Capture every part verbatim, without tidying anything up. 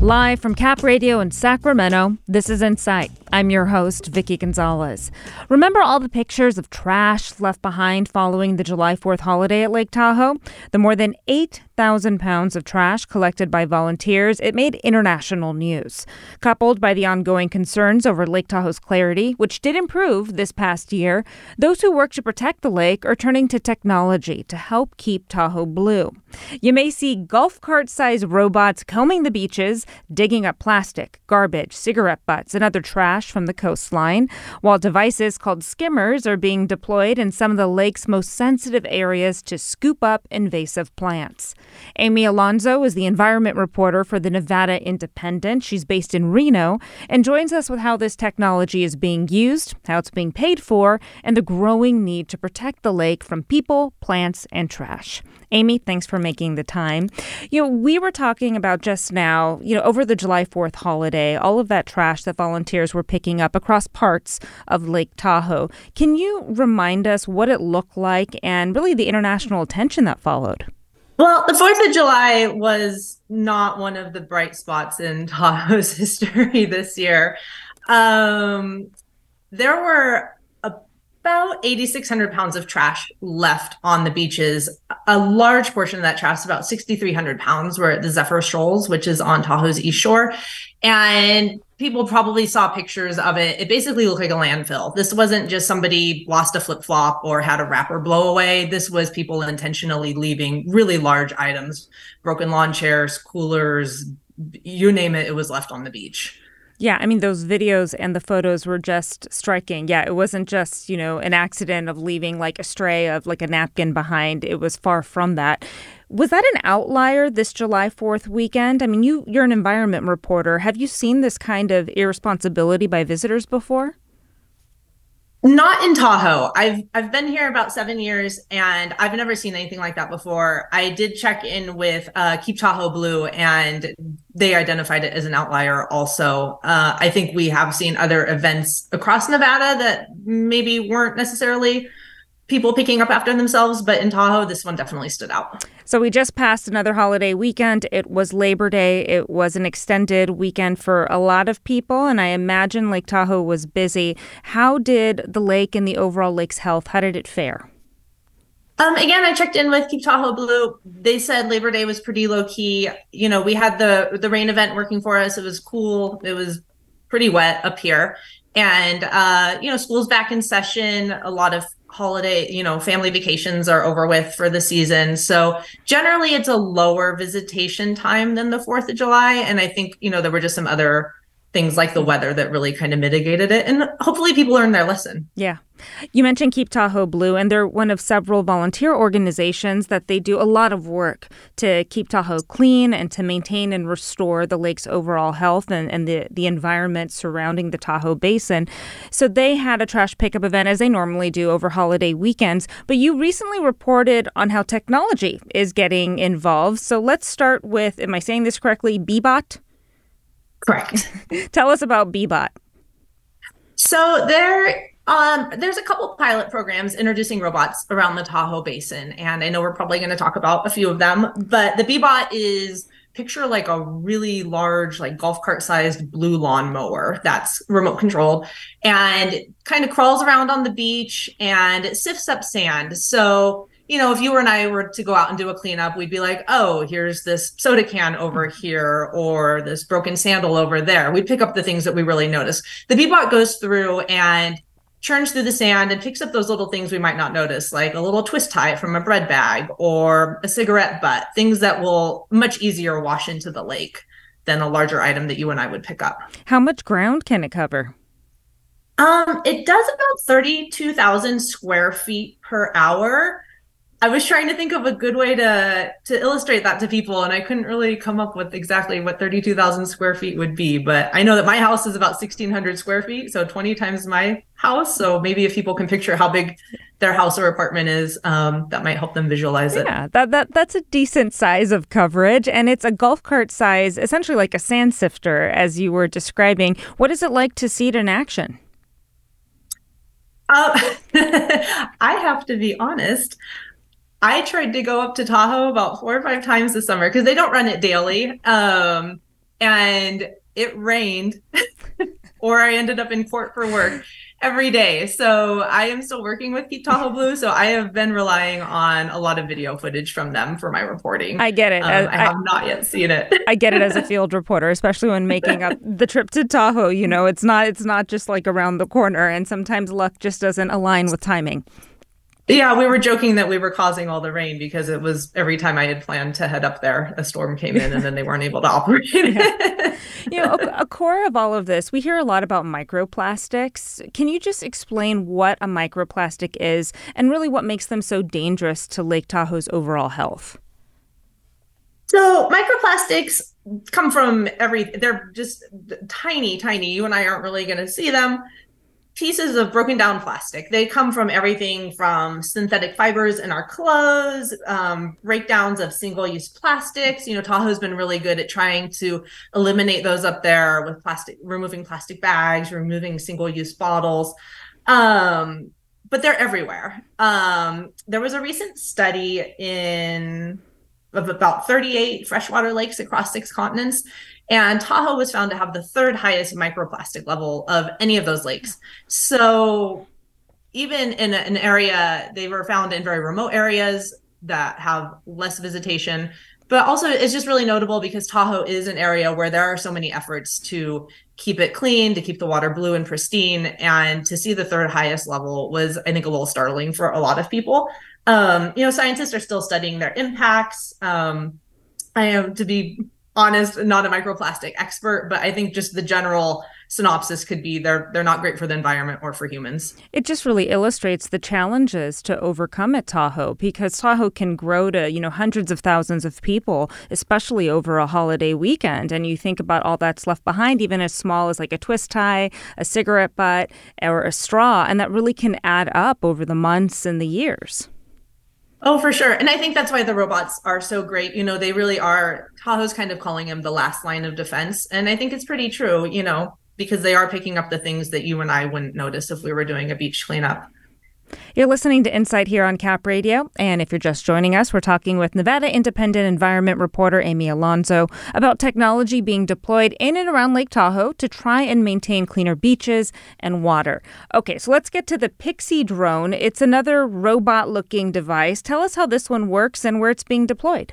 Live from Cap Radio in Sacramento, this is Insight. I'm your host, Vicky Gonzalez. Remember all the pictures of trash left behind following the July fourth holiday at Lake Tahoe? The more than eight thousand pounds of trash collected by volunteers, it made international news. Coupled by the ongoing concerns over Lake Tahoe's clarity, which did improve this past year, those who work to protect the lake are turning to technology to help keep Tahoe blue. You may see golf cart-sized robots combing the beaches, digging up plastic, garbage, cigarette butts, and other trash from the coastline, while devices called skimmers are being deployed in some of the lake's most sensitive areas to scoop up invasive plants. Amy Alonso is the environment reporter for the Nevada Independent. She's based in Reno and joins us with how this technology is being used, how it's being paid for, and the growing need to protect the lake from people, plants, and trash. Amy, thanks for making the time. You know, we were talking about just now, you know, over the July fourth holiday, all of that trash that volunteers were picking up across parts of Lake Tahoe. Can you remind us what it looked like and really the international attention that followed? Well, the fourth of July was not one of the bright spots in Tahoe's history this year. Um, there were about eight thousand six hundred pounds of trash left on the beaches. A large portion of that trash, about six thousand three hundred pounds, were at the Zephyr Shoals, which is on Tahoe's east shore. And people probably saw pictures of it. It basically looked like a landfill. This wasn't just somebody lost a flip-flop or had a wrapper blow away. This was people intentionally leaving really large items, broken lawn chairs, coolers, you name it, it was left on the beach. Yeah, I mean, those videos and the photos were just striking. Yeah, it wasn't just, you know, an accident of leaving like a stray of like a napkin behind. It was far from that. Was that an outlier this July fourth weekend? I mean, you, you're an environment reporter. Have you seen this kind of irresponsibility by visitors before? Not in Tahoe. I've I've been here about seven years and I've never seen anything like that before. I did check in with uh, Keep Tahoe Blue and they identified it as an outlier also. Uh, I think we have seen other events across Nevada that maybe weren't necessarily people picking up after themselves, but in Tahoe, this one definitely stood out. So we just passed another holiday weekend. It was Labor Day. It was an extended weekend for a lot of people, and I imagine Lake Tahoe was busy. How did the lake and the overall lake's health, how did it fare? Um, again, I checked in with Keep Tahoe Blue. They said Labor Day was pretty low key. You know, we had the, the rain event working for us. It was cool. It was pretty wet up here. And, uh, you know, school's back in session. A lot of holiday, you know, family vacations are over with for the season. So generally it's a lower visitation time than the fourth of July. And I think, you know, there were just some other things like the weather that really kind of mitigated it. And hopefully people learned their lesson. Yeah. You mentioned Keep Tahoe Blue, and they're one of several volunteer organizations that they do a lot of work to keep Tahoe clean and to maintain and restore the lake's overall health and, and the, the environment surrounding the Tahoe Basin. So they had a trash pickup event, as they normally do, over holiday weekends. But you recently reported on how technology is getting involved. So let's start with, am I saying this correctly, Beebot? Correct. Tell us about Beebot. So there, um, there's a couple pilot programs introducing robots around the Tahoe Basin, and I know we're probably going to talk about a few of them. But the Beebot is picture like a really large, like golf cart sized blue lawn mower that's remote controlled and kind of crawls around on the beach and it sifts up sand. So, you know, if you and I were to go out and do a cleanup, we'd be like, oh, here's this soda can over here or this broken sandal over there. We'd pick up the things that we really notice. The Beebot goes through and churns through the sand and picks up those little things we might not notice, like a little twist tie from a bread bag or a cigarette butt, things that will much easier wash into the lake than a larger item that you and I would pick up. How much ground can it cover? Um, it does about thirty-two thousand square feet per hour. I was trying to think of a good way to to illustrate that to people, and I couldn't really come up with exactly what thirty-two thousand square feet would be. But I know that my house is about sixteen hundred square feet, so twenty times my house. So maybe if people can picture how big their house or apartment is, um, that might help them visualize it. Yeah, that, that that's a decent size of coverage, and it's a golf cart size, essentially like a sand sifter, as you were describing. What is it like to see it in action? Uh, I have to be honest. I tried to go up to Tahoe about four or five times this summer because they don't run it daily. Um, and it rained or I ended up in court for work every day. So I am still working with Keep Tahoe Blue. So I have been relying on a lot of video footage from them for my reporting. I get it. Um, As, I have I, not yet seen it. I get it as a field reporter, especially when making up the trip to Tahoe. You know, it's not it's not just like around the corner, and sometimes luck just doesn't align with timing. Yeah, we were joking that we were causing all the rain because it was every time I had planned to head up there, a storm came in and then they weren't able to operate. Yeah. You know, a, a core of all of this, we hear a lot about microplastics. Can you just explain what a microplastic is and really what makes them so dangerous to Lake Tahoe's overall health? So microplastics come from every, they're just tiny, tiny. You and I aren't really going to see them. Pieces of broken down plastic. They come from everything from synthetic fibers in our clothes, um, breakdowns of single-use plastics. You know, Tahoe's been really good at trying to eliminate those up there with plastic, removing plastic bags, removing single-use bottles. Um, but they're everywhere. Um, there was a recent study in of about thirty-eight freshwater lakes across six continents. And Tahoe was found to have the third highest microplastic level of any of those lakes. So even in an area, they were found in very remote areas that have less visitation. But also it's just really notable because Tahoe is an area where there are so many efforts to keep it clean, to keep the water blue and pristine. And to see the third highest level was, I think, a little startling for a lot of people. Um, you know, scientists are still studying their impacts. Um, I am, to be honest, not a microplastic expert, but I think just the general synopsis could be they're they're not great for the environment or for humans. It just really illustrates the challenges to overcome at Tahoe, because Tahoe can grow to, you know, hundreds of thousands of people, especially over a holiday weekend. And you think about all that's left behind, even as small as like a twist tie, a cigarette butt, or a straw, and that really can add up over the months and the years. Oh, for sure. And I think that's why the robots are so great. You know, they really are. Tahoe's kind of calling them the last line of defense. And I think it's pretty true, you know, because they are picking up the things that you and I wouldn't notice if we were doing a beach cleanup. You're listening to Insight here on Cap Radio. And if you're just joining us, we're talking with Nevada Independent environment reporter Amy Alonso about technology being deployed in and around Lake Tahoe to try and maintain cleaner beaches and water. Okay, so let's get to the Pixie drone. It's another robot-looking device. Tell us how this one works and where it's being deployed.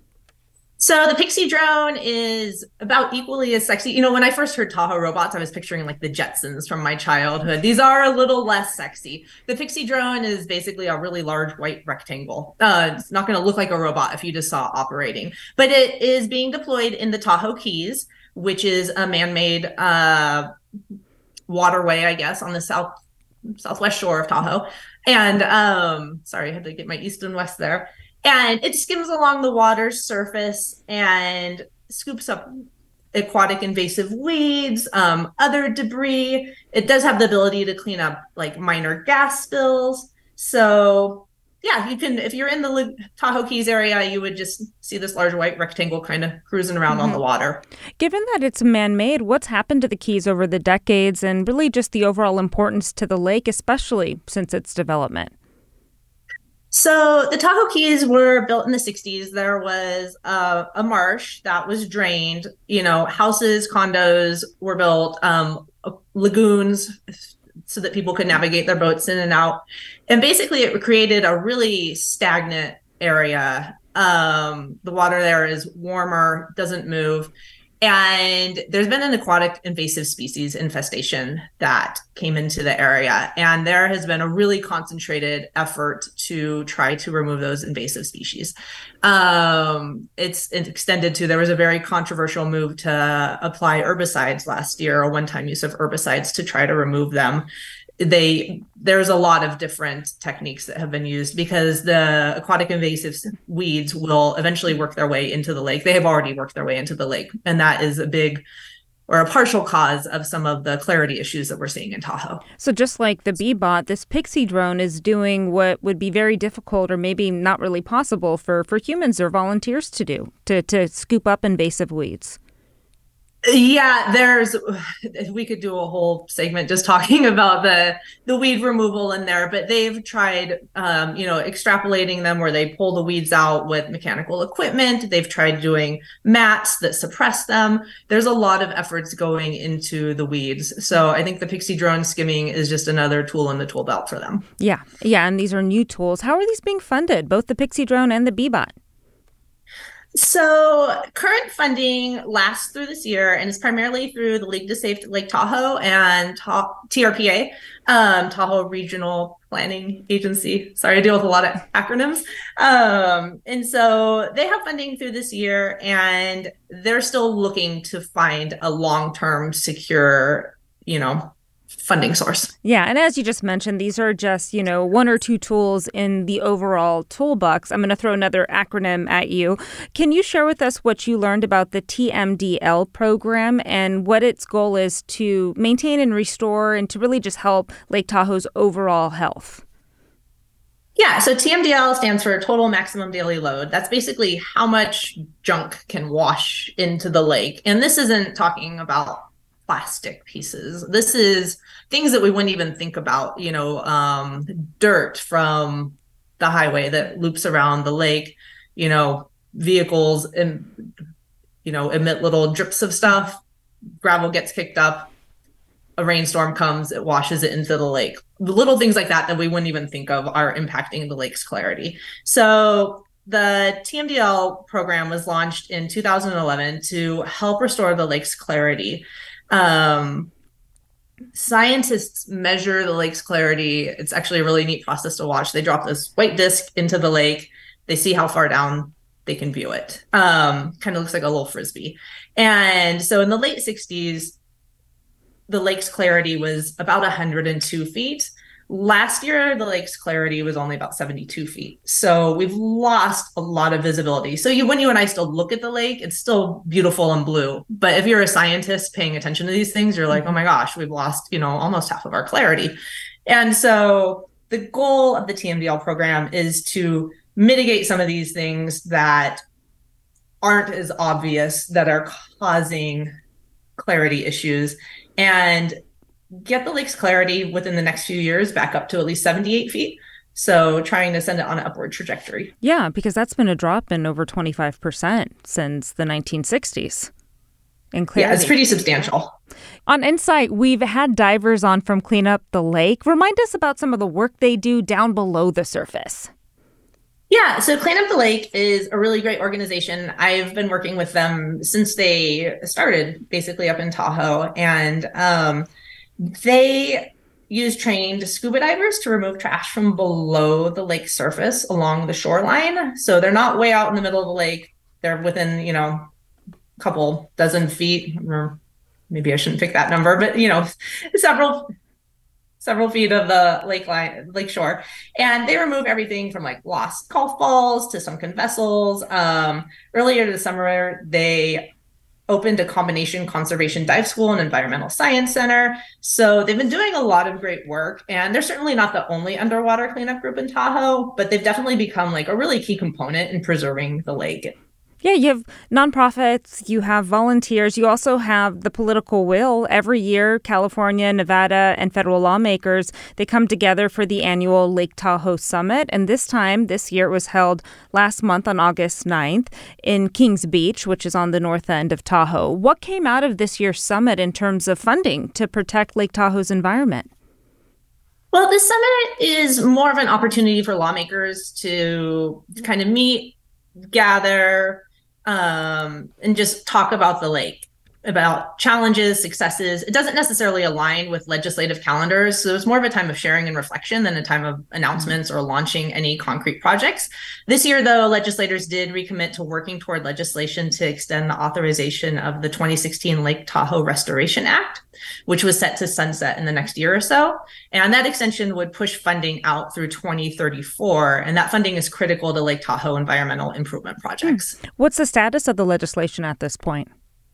So the Pixie drone is about equally as sexy. You know, when I first heard Tahoe robots, I was picturing like the Jetsons from my childhood. These are a little less sexy. The Pixie drone is basically a really large white rectangle. Uh, it's not going to look like a robot if you just saw operating, but it is being deployed in the Tahoe Keys, which is a man-made uh, waterway, I guess, on the south southwest shore of Tahoe. And um, sorry, I had to get my east and west there. And it skims along the water's surface and scoops up aquatic invasive weeds, um, other debris. It does have the ability to clean up like minor gas spills. So yeah, you can, if you're in the Tahoe Keys area, you would just see this large white rectangle kind of cruising around mm-hmm. on the water. Given that it's man-made, what's happened to the Keys over the decades and really just the overall importance to the lake, especially since its development? So the Tahoe Keys were built in the sixties. There was a, a marsh that was drained. You know, houses, condos were built, um, lagoons, so that people could navigate their boats in and out. And basically it created a really stagnant area. Um, the water there is warmer, doesn't move. And there's been an aquatic invasive species infestation that came into the area. And there has been a really concentrated effort to try to remove those invasive species. Um, it's extended to, there was a very controversial move to apply herbicides last year, a one-time use of herbicides to try to remove them. They there's a lot of different techniques that have been used because the aquatic invasive weeds will eventually work their way into the lake. They have already worked their way into the lake, and that is a big or a partial cause of some of the clarity issues that we're seeing in Tahoe. So just like the Bee-Bot, this Pixie drone is doing what would be very difficult or maybe not really possible for, for humans or volunteers to do, to, to scoop up invasive weeds. Yeah, there's we could do a whole segment just talking about the the weed removal in there, but they've tried um, you know, extrapolating them where they pull the weeds out with mechanical equipment. They've tried doing mats that suppress them. There's a lot of efforts going into the weeds. So I think the Pixie drone skimming is just another tool in the tool belt for them. Yeah. Yeah, and these are new tools. How are these being funded, both the Pixie drone and the Bee-Bot? So current funding lasts through this year and is primarily through the League to Save Lake Tahoe and T R P A, um, Tahoe Regional Planning Agency. Sorry, I deal with a lot of acronyms. Um, and so they have funding through this year, and they're still looking to find a long-term secure, you know, funding source. Yeah. And as you just mentioned, these are just, you know, one or two tools in the overall toolbox. I'm going to throw another acronym at you. Can you share with us what you learned about the T M D L program and what its goal is to maintain and restore and to really just help Lake Tahoe's overall health? Yeah, so T M D L stands for Total Maximum Daily Load. That's basically how much junk can wash into the lake. And this isn't talking about plastic pieces. This is things that we wouldn't even think about, you know, um, dirt from the highway that loops around the lake, you know, vehicles and, you know, emit little drips of stuff. Gravel gets kicked up. A rainstorm comes, it washes it into the lake. Little things like that that we wouldn't even think of are impacting the lake's clarity. So the T M D L program was launched in two thousand eleven to help restore the lake's clarity. Um, scientists measure the lake's clarity. It's actually a really neat process to watch. They drop this white disc into the lake. They see how far down they can view it. Um, kind of looks like a little Frisbee. And so in the late sixties, the lake's clarity was about one hundred two feet. Last year, the lake's clarity was only about seventy-two feet. So we've lost a lot of visibility. So you, when you and I still look at the lake, it's still beautiful and blue. But if you're a scientist paying attention to these things, you're like, oh my gosh, we've lost, you know, almost half of our clarity. And so the goal of the T M D L program is to mitigate some of these things that aren't as obvious, that are causing clarity issues, and get the lake's clarity within the next few years back up to at least seventy-eight feet. So trying to send it on an upward trajectory. Yeah, because that's been a drop in over twenty-five percent since the nineteen sixties. In clarity. Yeah, it's pretty substantial. On Insight, we've had divers on from Clean Up the Lake. Remind us about some of the work they do down below the surface. Yeah, so Clean Up the Lake is a really great organization. I've been working with them since they started, basically up in Tahoe. And um, they use trained scuba divers to remove trash from below the lake surface along the shoreline. So they're not way out in the middle of the lake. They're within, you know, a couple dozen feet, or maybe I shouldn't pick that number, but, you know, several several feet of the lake line, lake shore. And they remove everything from like lost golf balls to sunken vessels. Um, earlier this summer, they opened a combination conservation dive school and environmental science center. So they've been doing a lot of great work, and they're certainly not the only underwater cleanup group in Tahoe, but they've definitely become like a really key component in preserving the lake. Yeah, you have nonprofits, you have volunteers, you also have the political will. Every year, California, Nevada, and federal lawmakers, they come together for the annual Lake Tahoe Summit. And this time, this year, it was held last month on August ninth in Kings Beach, which is on the north end of Tahoe. What came out of this year's summit in terms of funding to protect Lake Tahoe's environment? Well, the summit is more of an opportunity for lawmakers to kind of meet, gather, um, and just talk about the lake, about challenges, successes. It doesn't necessarily align with legislative calendars. So it's more of a time of sharing and reflection than a time of announcements or launching any concrete projects. This year, though, legislators did recommit to working toward legislation to extend the authorization of the twenty sixteen Lake Tahoe Restoration Act, which was set to sunset in the next year or so. And that extension would push funding out through twenty thirty-four. And that funding is critical to Lake Tahoe environmental improvement projects. What's the status of the legislation at this point?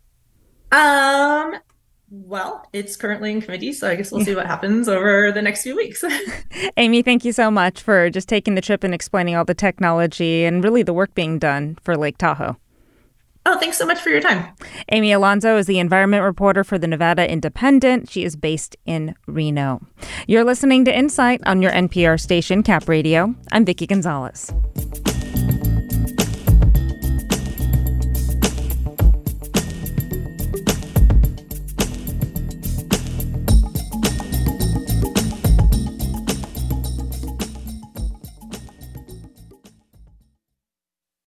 Um, well, it's currently in committee, so I guess we'll see what happens over the next few weeks. Amy, thank you so much for just taking the trip and explaining all the technology and really the work being done for Lake Tahoe. Oh, thanks so much for your time. Amy Alonso is the environment reporter for the Nevada Independent. She is based in Reno. You're listening to Insight on your N P R station, Cap Radio. I'm Vicki Gonzalez.